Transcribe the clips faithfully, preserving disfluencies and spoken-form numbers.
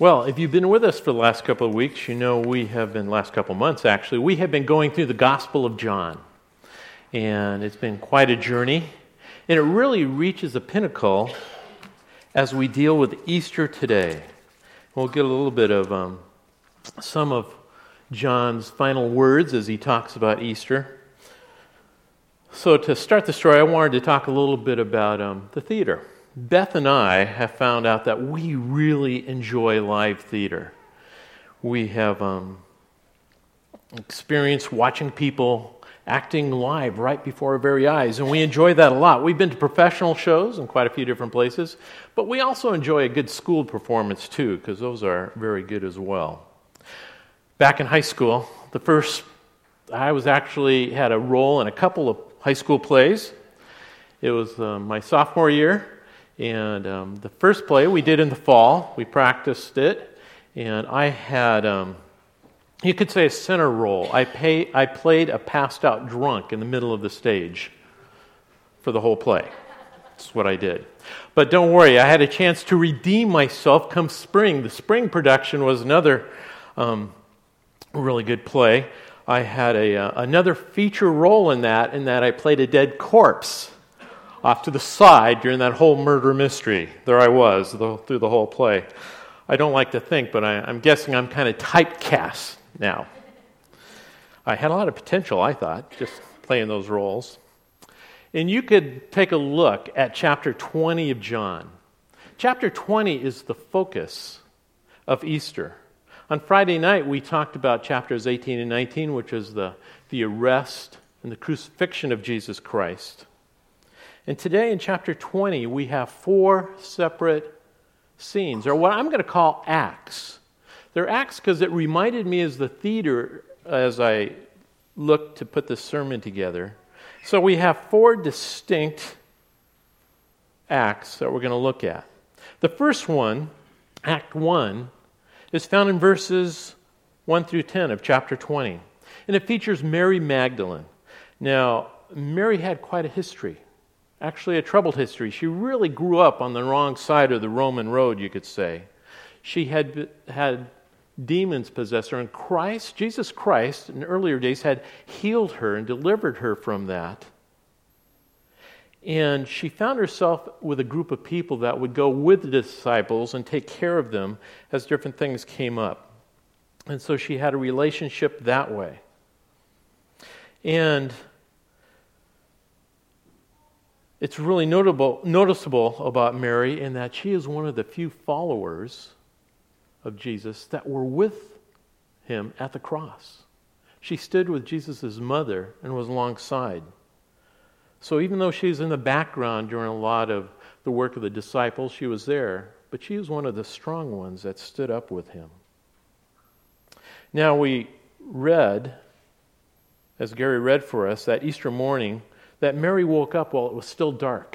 Well, if you've been with us for the last couple of weeks, you know we have been, last couple of months actually, we have been going through the Gospel of John. And it's been quite a journey. And it really reaches a pinnacle as we deal with Easter today. We'll get a little bit of um, some of John's final words as he talks about Easter. So to start the story, I wanted to talk a little bit about um, the theater. Beth and I have found out that we really enjoy live theater. We have um, experienced watching people acting live right before our very eyes, and we enjoy that a lot. We've been to professional shows in quite a few different places, but we also enjoy a good school performance too, because those are very good as well. Back in high school, the first, I was actually had a role in a couple of high school plays. It was uh, my sophomore year. And um, the first play we did in the fall, we practiced it, and I had, um, you could say, a center role. I, pay, I played a passed-out drunk in the middle of the stage for the whole play. That's what I did. But don't worry, I had a chance to redeem myself come spring. The spring production was another um, really good play. I had a uh, another feature role in that, in that I played a dead corpse off to the side during that whole murder mystery. There I was the, through the whole play. I don't like to think, but I, I'm guessing I'm kind of typecast now. I had a lot of potential, I thought, just playing those roles. And you could take a look at chapter twenty of John. Chapter twenty is the focus of Easter. On Friday night, we talked about chapters eighteen and nineteen, which is the, the arrest and the crucifixion of Jesus Christ. And today in chapter twenty, we have four separate scenes, or what I'm going to call acts. They're acts because it reminded me as the theater as I looked to put this sermon together. So we have four distinct acts that we're going to look at. The first one, Act one, is found in verses one through ten of chapter twenty. And it features Mary Magdalene. Now, Mary had quite a history. Actually, a troubled history. She really grew up on the wrong side of the Roman road, you could say. She had had demons possess her, and Christ, Jesus Christ, in earlier days had healed her and delivered her from that. And she found herself with a group of people that would go with the disciples and take care of them as different things came up. And so she had a relationship that way. And it's really notable, noticeable about Mary in that she is one of the few followers of Jesus that were with him at the cross. She stood with Jesus' mother and was alongside. So even though she's in the background during a lot of the work of the disciples, she was there, but she was one of the strong ones that stood up with him. Now we read, as Gary read for us, that Easter morning, that Mary woke up while it was still dark.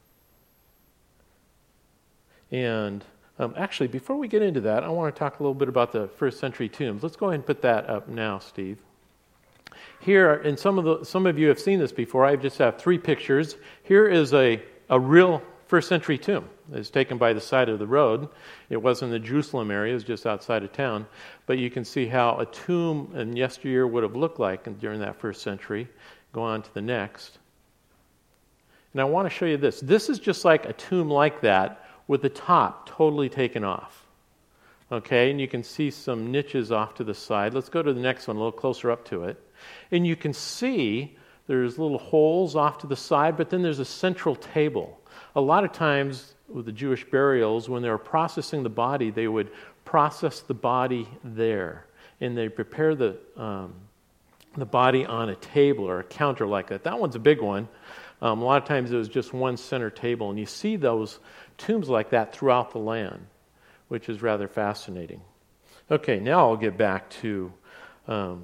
And um, actually, before we get into that, I want to talk a little bit about the first century tombs. Let's go ahead and put that up now, Steve. Here, and some of the some of you have seen this before. I just have three pictures. Here is a, a real first century tomb. It's taken by the side of the road. It wasn't in the Jerusalem area. It was just outside of town. But you can see how a tomb in yesteryear would have looked like during that first century. Go on to the next. And I want to show you this. This is just like a tomb like that with the top totally taken off. Okay, and you can see some niches off to the side. Let's go to the next one, a little closer up to it. And you can see there's little holes off to the side, but then there's a central table. A lot of times with the Jewish burials, when they were processing the body, they would process the body there. And they prepare the, um, the body on a table or a counter like that. That one's a big one. Um, a lot of times it was just one center table, and you see those tombs like that throughout the land, which is rather fascinating. Okay, now I'll get back to um,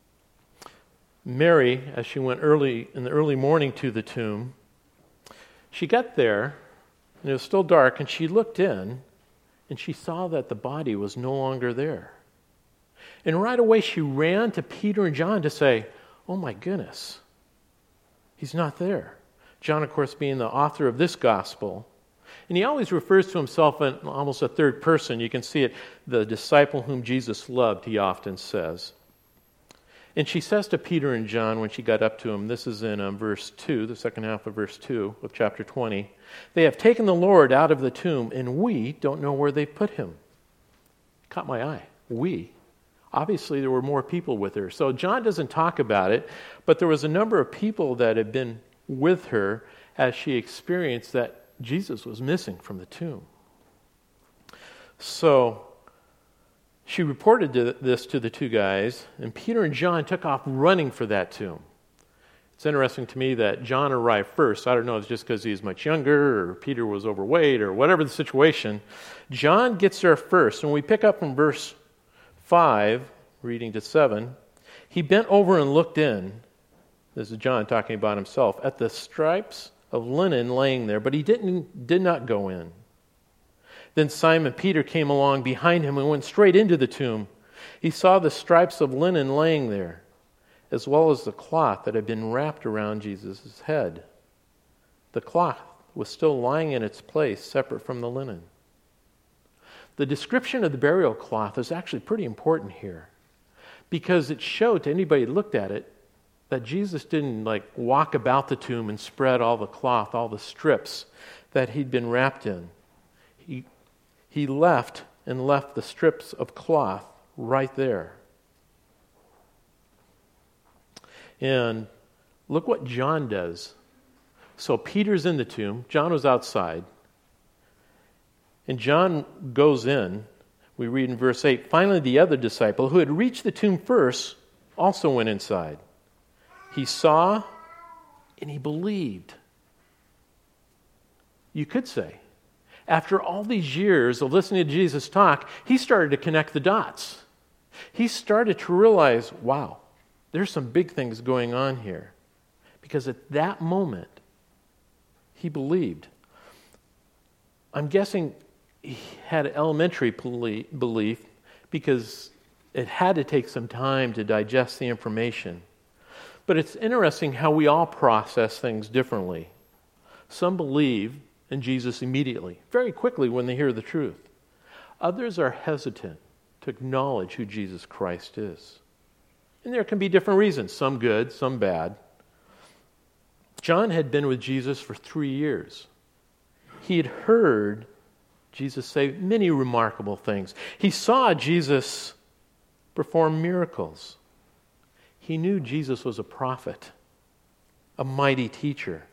Mary as she went early in the early morning to the tomb. She got there, and it was still dark, and she looked in, and she saw that the body was no longer there. And right away she ran to Peter and John to say, "Oh my goodness, he's not there." John, of course, being the author of this gospel, And he always refers to himself in almost a third person. You can see it, the disciple whom Jesus loved, he often says. And she says to Peter and John when she got up to him, this is in um, verse two, the second half of verse two of chapter twenty, they have taken the Lord out of the tomb, and we don't know where they put him. Caught my eye. We. Obviously, there were more people with her. So John doesn't talk about it, but there was a number of people that had been with her as she experienced that Jesus was missing from the tomb. So she reported this to the two guys, and Peter and John took off running for that tomb. It's interesting to me that John arrived first. I don't know if it's just because he's much younger, or Peter was overweight, or whatever the situation. John gets there first, and we pick up from verse five, reading to seven. He bent over and looked in, this is John talking about himself, at the stripes of linen laying there, but he didn't did not go in. Then Simon Peter came along behind him and went straight into the tomb. He saw the stripes of linen laying there, as well as the cloth that had been wrapped around Jesus' head. The cloth was still lying in its place, separate from the linen. The description of the burial cloth is actually pretty important here, because it showed to anybody who looked at it that Jesus didn't like walk about the tomb and spread all the cloth, all the strips that he'd been wrapped in. He He left and left the strips of cloth right there. And look what John does. So Peter's in the tomb. John was outside. And John goes in. We read in verse eight, finally the other disciple who had reached the tomb first also went inside. He saw and he believed. You could say, after all these years of listening to Jesus talk, he started to connect the dots. He started to realize, wow, there's some big things going on here. Because at that moment, he believed. I'm guessing he had an elementary belief because it had to take some time to digest the information. But it's interesting how we all process things differently. Some believe in Jesus immediately, very quickly when they hear the truth. Others are hesitant to acknowledge who Jesus Christ is. And there can be different reasons, some good, some bad. John had been with Jesus for three years. He had heard Jesus say many remarkable things. He saw Jesus perform miracles. He knew Jesus was a prophet, a mighty teacher.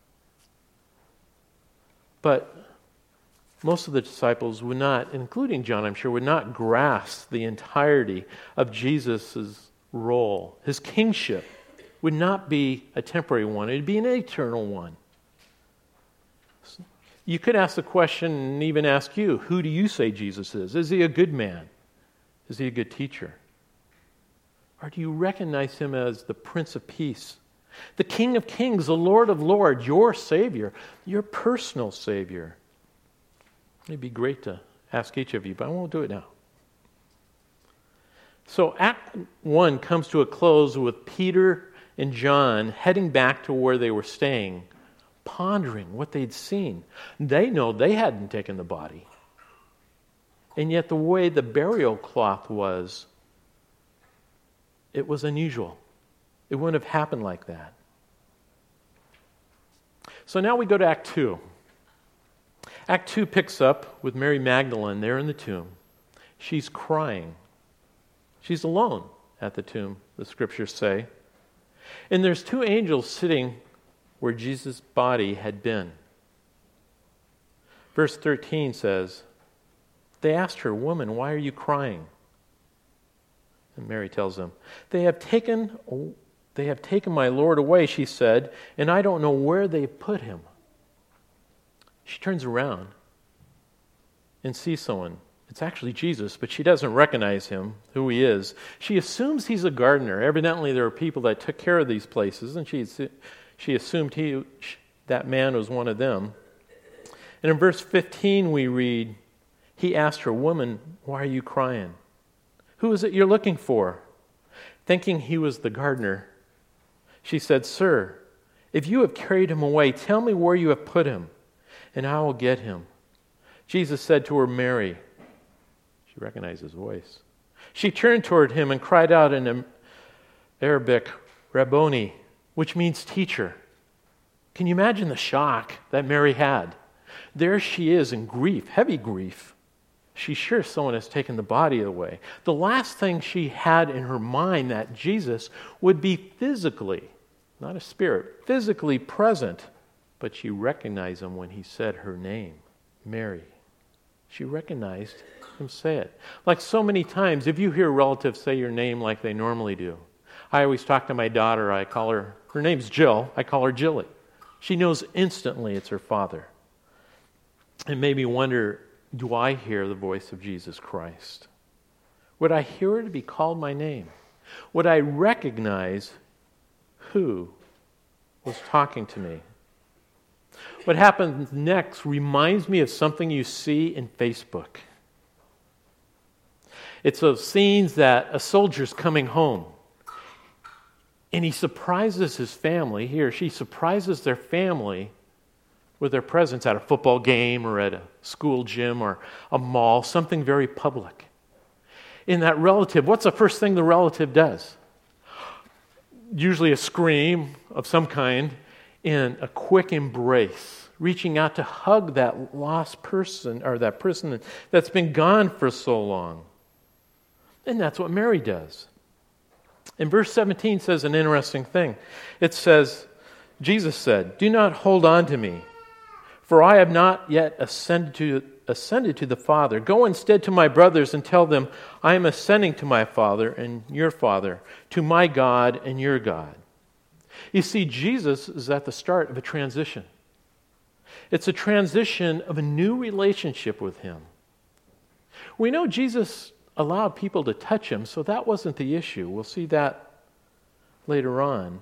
But most of the disciples would not, including John, I'm sure, would not grasp the entirety of Jesus' role. His kingship would not be a temporary one. It would be an eternal one. You could ask the question and even ask you, who do you say Jesus is? Is he a good man? Is he a good teacher? Or do you recognize him as the Prince of Peace, the King of Kings, the Lord of Lords, your Savior, your personal Savior? It'd be great to ask each of you, but I won't do it now. So Act one comes to a close with Peter and John heading back to where they were staying, pondering what they'd seen. They know they hadn't taken the body. And yet the way the burial cloth was, it was unusual. It wouldn't have happened like that. So now we go to Act two. Act two picks up with Mary Magdalene there in the tomb. She's crying. She's alone at the tomb, the scriptures say. And there's two angels sitting where Jesus' body had been. Verse thirteen says, they asked her, woman, why are you crying? And Mary tells them, they have taken they have taken my Lord away, she said, and I don't know where they put him. She turns around and sees someone. It's actually Jesus, but she doesn't recognize him, who he is. She assumes he's a gardener. Evidently, there are people that took care of these places, and she she assumed he that man was one of them. And in verse fifteen, we read, he asked her, woman, why are you crying? Who is it you're looking for? Thinking he was the gardener, she said, sir, if you have carried him away, tell me where you have put him, and I will get him." Jesus said to her, "Mary." She recognized his voice. She turned toward him and cried out in Arabic, "Rabboni," which means teacher. Can you imagine the shock that Mary had? There she is in grief, heavy grief. She's sure someone has taken the body away. The last thing she had in her mind that Jesus would be physically, not a spirit, physically present, but she recognized him when he said her name, Mary. She recognized him say it. Like so many times, if you hear relatives say your name like they normally do. I always talk to my daughter, I call her, her name's Jill, I call her Jilly. She knows instantly it's her father. It made me wonder, do I hear the voice of Jesus Christ? Would I hear it to be called my name? Would I recognize who was talking to me? What happens next reminds me of something you see in Facebook. It's those scenes that a soldier's coming home, and he surprises his family, he or she surprises their family with their presence at a football game or at a school gym or a mall, something very public. In that relative, what's the first thing the relative does? Usually a scream of some kind and a quick embrace, reaching out to hug that lost person or that person that's been gone for so long. And that's what Mary does. And verse seventeen says an interesting thing. It says, Jesus said, "Do not hold on to me, for I have not yet ascended to, ascended to the Father. Go instead to my brothers and tell them, I am ascending to my Father and your Father, to my God and your God." You see, Jesus is at the start of a transition. It's a transition of a new relationship with him. We know Jesus allowed people to touch him, so that wasn't the issue. We'll see that later on.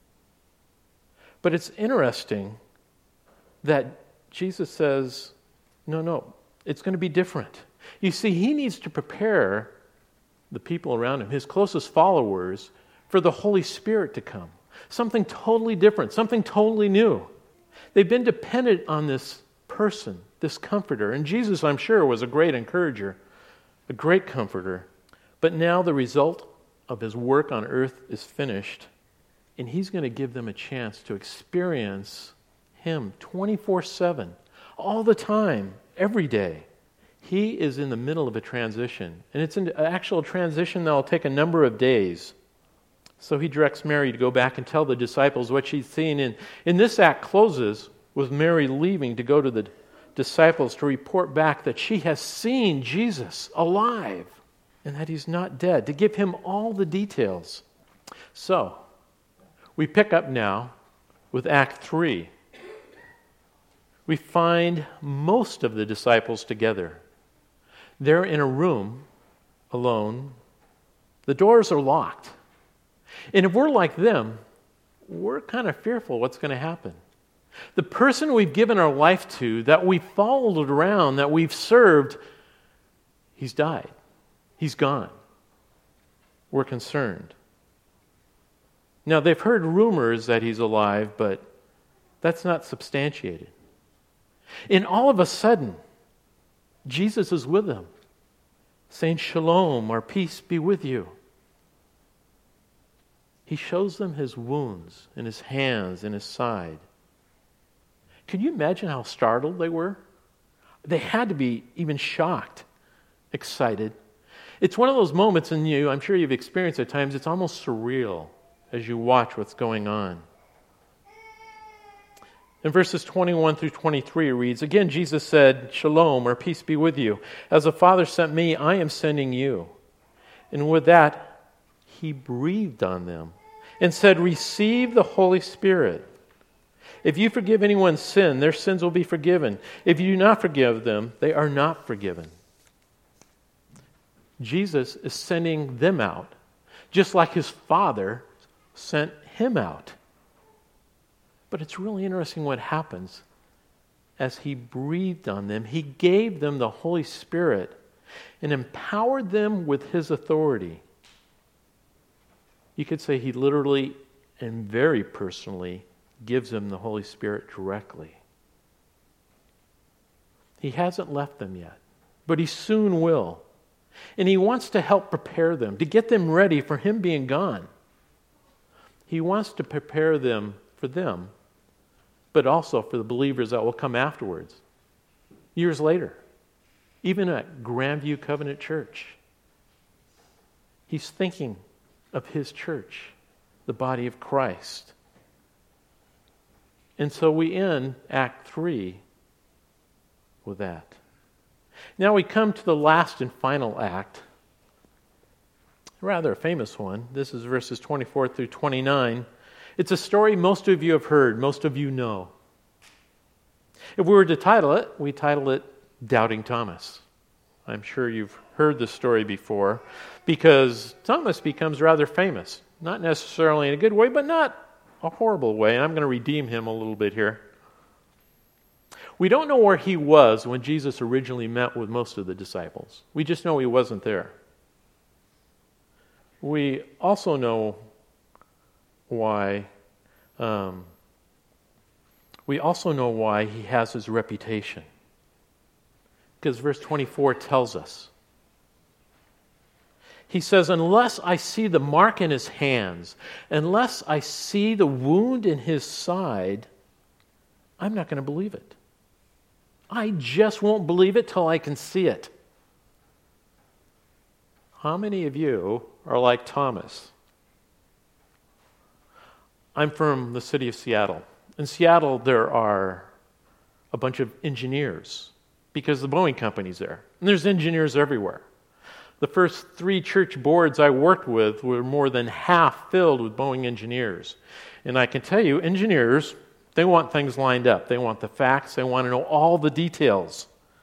But it's interesting that Jesus says, no, no, it's going to be different. You see, he needs to prepare the people around him, his closest followers, for the Holy Spirit to come. Something totally different, something totally new. They've been dependent on this person, this comforter. And Jesus, I'm sure, was a great encourager, a great comforter. But now the result of his work on earth is finished, and he's going to give them a chance to experience him twenty-four seven, all the time, every day. He is in the middle of a transition, and it's an actual transition that will take a number of days. So he directs Mary to go back and tell the disciples what she's seen. And, and this act closes with Mary leaving to go to the disciples to report back that she has seen Jesus alive and that he's not dead, to give him all the details. So, we pick up now with Act three. We find most of the disciples together. They're in a room alone. The doors are locked. And if we're like them, we're kind of fearful what's going to happen. The person we've given our life to, that we've followed around, that we've served, he's died. He's gone. We're concerned. Now, they've heard rumors that he's alive, but that's not substantiated. And all of a sudden, Jesus is with them, saying, "Shalom, or peace be with you." He shows them his wounds in his hands and his side. Can you imagine how startled they were? They had to be even shocked, excited. It's one of those moments in you, I'm sure you've experienced at times, it's almost surreal as you watch what's going on. In verses twenty-one through twenty-three it reads, "Again Jesus said, 'Shalom,' or peace be with you. As the Father sent me, I am sending you.' And with that, he breathed on them and said, 'Receive the Holy Spirit. If you forgive anyone's sin, their sins will be forgiven. If you do not forgive them, they are not forgiven.'" Jesus is sending them out, just like his Father sent him out. But it's really interesting what happens. As he breathed on them, he gave them the Holy Spirit and empowered them with his authority. You could say he literally and very personally gives them the Holy Spirit directly. He hasn't left them yet, but he soon will. And he wants to help prepare them, to get them ready for him being gone. He wants to prepare them for them, but also for the believers that will come afterwards, years later, even at Grandview Covenant Church. He's thinking of his church, the body of Christ. And so we end Act three with that. Now we come to the last and final act, rather a famous one. This is verses twenty-four through twenty-nine. It's a story most of you have heard, most of you know. If we were to title it, we title it Doubting Thomas. I'm sure you've heard the story before, because Thomas becomes rather famous. Not necessarily in a good way, but not a horrible way. And I'm going to redeem him a little bit here. We don't know where he was when Jesus originally met with most of the disciples. We just know he wasn't there. We also know why. Um, we also know why he has his reputation. Because verse twenty-four tells us. He says, unless I see the mark in his hands, unless I see the wound in his side, I'm not going to believe it. I just won't believe it till I can see it. How many of you are like Thomas? I'm from the city of Seattle. In Seattle, there are a bunch of engineers because the Boeing company's there. And there's engineers everywhere. The first three church boards I worked with were more than half filled with Boeing engineers. And I can tell you, engineers, they want things lined up. They want the facts. They want to know all the details.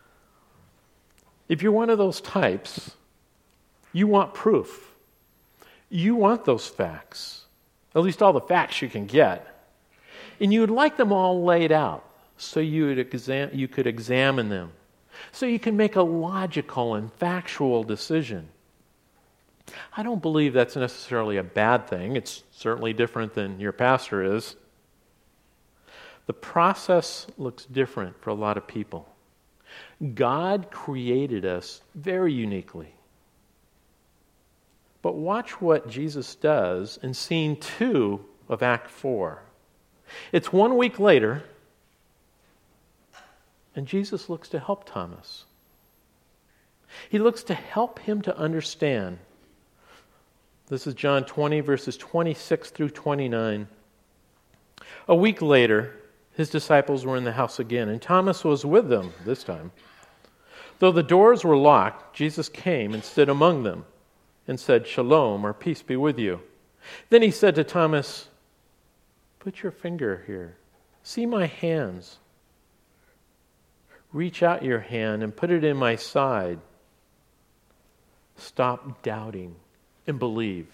If you're one of those types, you want proof. You want those facts, at least all the facts you can get. And you would like them all laid out so you would exam- you could examine them, so you can make a logical and factual decision. I don't believe that's necessarily a bad thing. It's certainly different than your pastor is. The process looks different for a lot of people. God created us very uniquely. But watch what Jesus does in scene two of Act four. It's one week later, and Jesus looks to help Thomas. He looks to help him to understand. This is John twenty, verses twenty-six through twenty-nine. A week later, his disciples were in the house again, and Thomas was with them this time. Though the doors were locked, Jesus came and stood among them and said, "Shalom," or peace be with you. Then he said to Thomas, "Put your finger here. See my hands. Reach out your hand and put it in my side. Stop doubting and believe."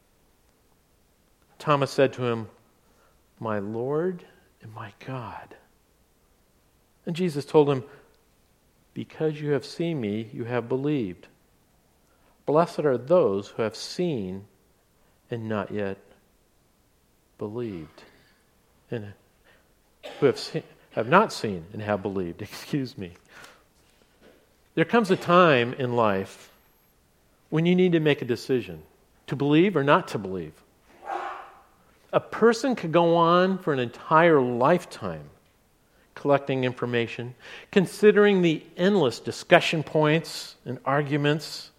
Thomas said to him, "My Lord and my God." And Jesus told him, "Because you have seen me, you have believed. Blessed are those who have seen and not yet believed." And who have seen, have not seen and have believed. Excuse me. There comes a time in life when you need to make a decision, to believe or not to believe. A person could go on for an entire lifetime collecting information, considering the endless discussion points and arguments.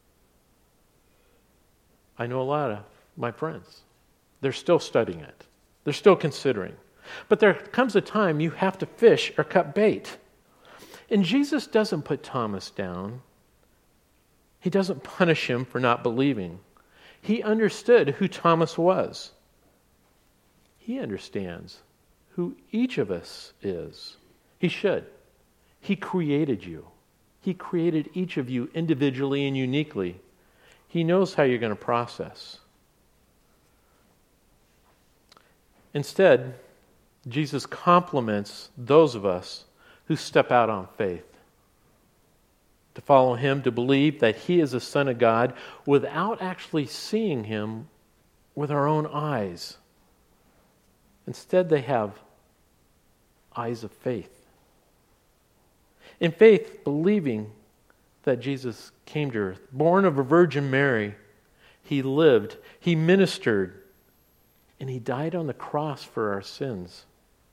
I know a lot of my friends. They're still studying it. They're still considering. But there comes a time you have to fish or cut bait. And Jesus doesn't put Thomas down. He doesn't punish him for not believing. He understood who Thomas was. He understands who each of us is. He should. He created you. He created each of you individually and uniquely. He knows how you're going to process. Instead, Jesus compliments those of us who step out on faith, to follow him, to believe that he is the Son of God without actually seeing him with our own eyes. Instead, they have eyes of faith. In faith, believing that Jesus came to earth, born of a Virgin Mary, he lived, he ministered, and he died on the cross for our sins.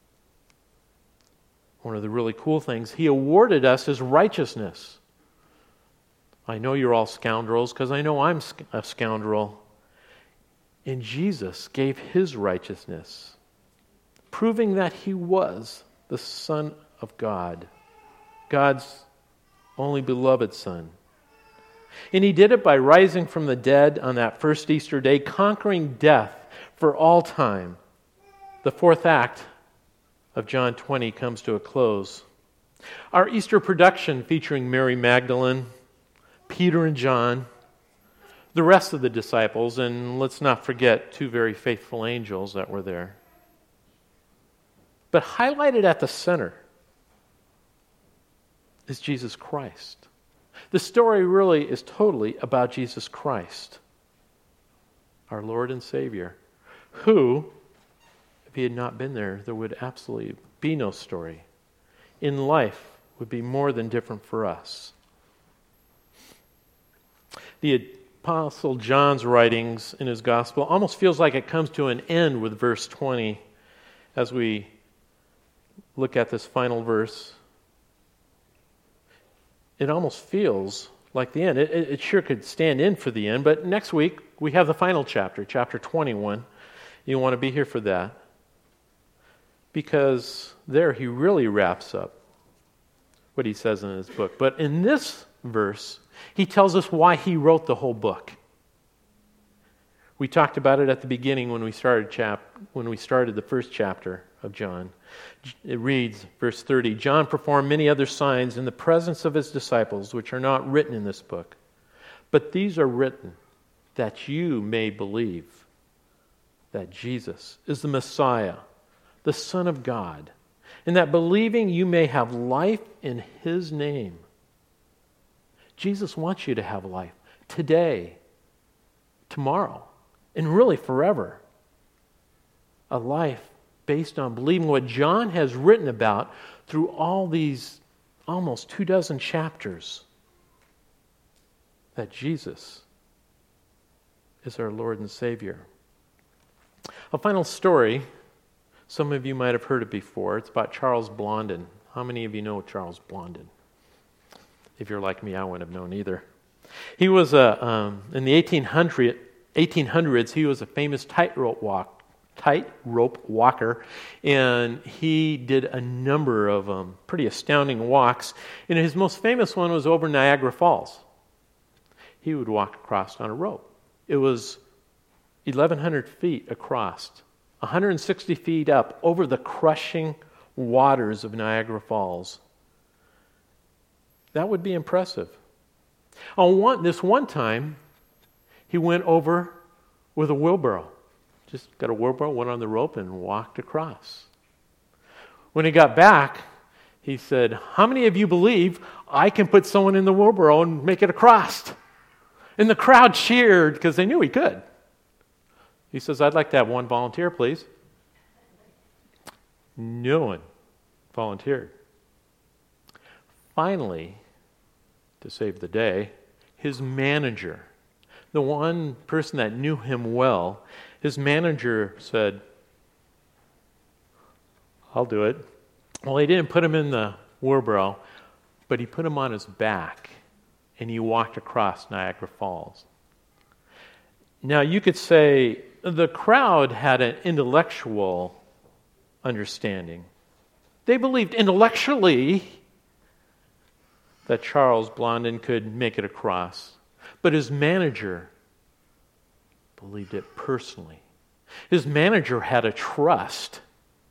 One of the really cool things, he awarded us his righteousness. I know you're all scoundrels because I know I'm a scoundrel. And Jesus gave his righteousness, proving that he was the Son of God, God's only beloved Son. And he did it by rising from the dead on that first Easter day, conquering death for all time. The fourth act of John twenty comes to a close. Our Easter production featuring Mary Magdalene, Peter and John, the rest of the disciples, and let's not forget two very faithful angels that were there. But highlighted at the center is Jesus Christ. The story really is totally about Jesus Christ, our Lord and Savior, who, if he had not been there, there would absolutely be no story. In life would be more than different for us. The Apostle John's writings in his gospel almost feels like it comes to an end with verse twenty as we look at this final verse. It almost feels like the end. It, it, it sure could stand in for the end, but next week we have the final chapter, chapter twenty-one. You want to be here for that, because there he really wraps up what he says in his book. But in this verse, he tells us why he wrote the whole book. We talked about it at the beginning when we started chap when we started the first chapter of John. It reads, verse thirty, John performed many other signs in the presence of his disciples, which are not written in this book. But these are written that you may believe that Jesus is the Messiah, the Son of God, and that believing you may have life in his name. Jesus wants you to have life today, tomorrow, and really forever. A life based on believing what John has written about through all these almost two dozen chapters, that Jesus is our Lord and Savior. A final story. Some of you might have heard it before. It's about Charles Blondin. How many of you know Charles Blondin? If you're like me, I wouldn't have known either. He was a um, in the eighteen hundreds. He was a famous tightrope walk, tightrope walker, and he did a number of um, pretty astounding walks. And his most famous one was over Niagara Falls. He would walk across on a rope. It was eleven hundred feet across, one hundred sixty feet up over the crushing waters of Niagara Falls. That would be impressive. On one, this one time, he went over with a wheelbarrow. Just got a wheelbarrow, went on the rope, and walked across. When he got back, he said, how many of you believe I can put someone in the wheelbarrow and make it across? And the crowd cheered because they knew he could. He says, I'd like to have one volunteer, please. No one volunteered. Finally, to save the day, his manager, the one person that knew him well, his manager said, I'll do it. Well, he didn't put him in the wheelbarrow, but he put him on his back, and he walked across Niagara Falls. Now, you could say the crowd had an intellectual understanding. They believed intellectually that Charles Blondin could make it across, but his manager believed it personally. His manager had a trust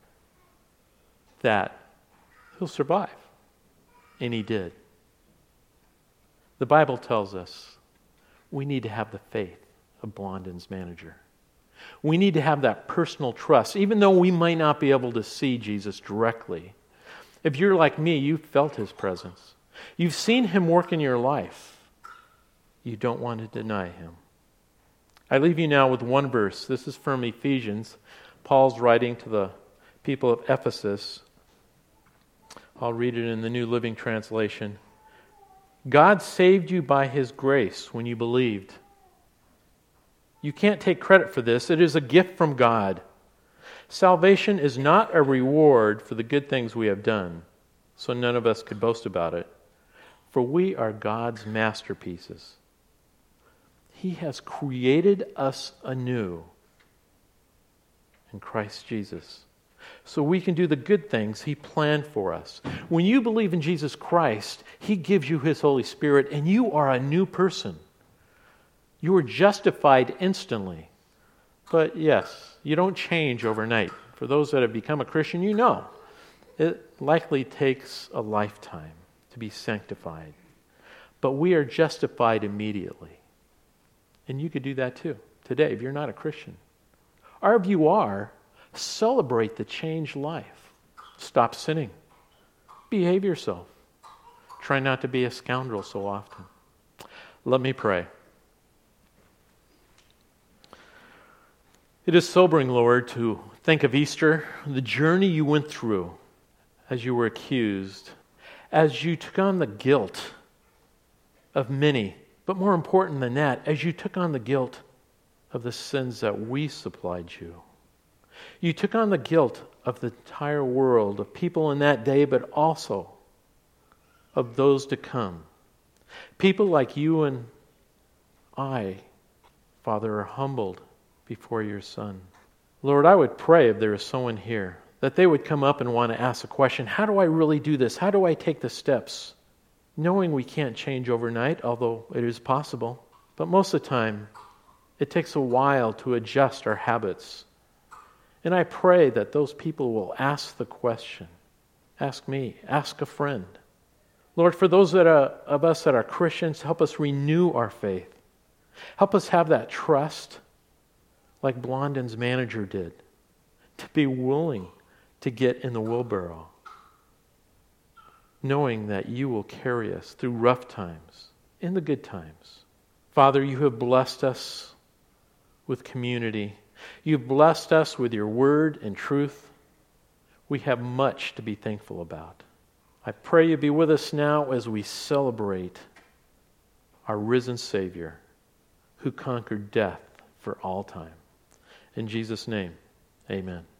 that he'll survive, and he did. The Bible tells us we need to have the faith of Blondin's manager. We need to have that personal trust, even though we might not be able to see Jesus directly. If you're like me, you've felt his presence. You've seen him work in your life. You don't want to deny him. I leave you now with one verse. This is from Ephesians. Paul's writing to the people of Ephesus. I'll read it in the New Living Translation. God saved you by His grace when you believed. You can't take credit for this. It is a gift from God. Salvation is not a reward for the good things we have done, so none of us could boast about it. For we are God's masterpieces. He has created us anew in Christ Jesus, so we can do the good things He planned for us. When you believe in Jesus Christ, He gives you His Holy Spirit, and you are a new person. You are justified instantly. But yes, you don't change overnight. For those that have become a Christian, you know it likely takes a lifetime to be sanctified. But we are justified immediately. And you could do that too today if you're not a Christian. Or if you are, celebrate the changed life. Stop sinning. Behave yourself. Try not to be a scoundrel so often. Let me pray. It is sobering, Lord, to think of Easter, the journey you went through as you were accused, as you took on the guilt of many, but more important than that, as you took on the guilt of the sins that we supplied you. You took on the guilt of the entire world, of people in that day, but also of those to come. People like you and I, Father, are humbled before your Son. Lord, I would pray if there is someone here that they would come up and want to ask a question, how do I really do this? How do I take the steps? Knowing we can't change overnight, although it is possible. But most of the time, it takes a while to adjust our habits. And I pray that those people will ask the question. Ask me, ask a friend. Lord, for those that are, of us that are Christians, help us renew our faith. Help us have that trust like Blondin's manager did, to be willing to get in the wheelbarrow, knowing that you will carry us through rough times, in the good times. Father, you have blessed us with community. You've blessed us with your word and truth. We have much to be thankful about. I pray you be with us now as we celebrate our risen Savior who conquered death for all time. In Jesus' name, amen.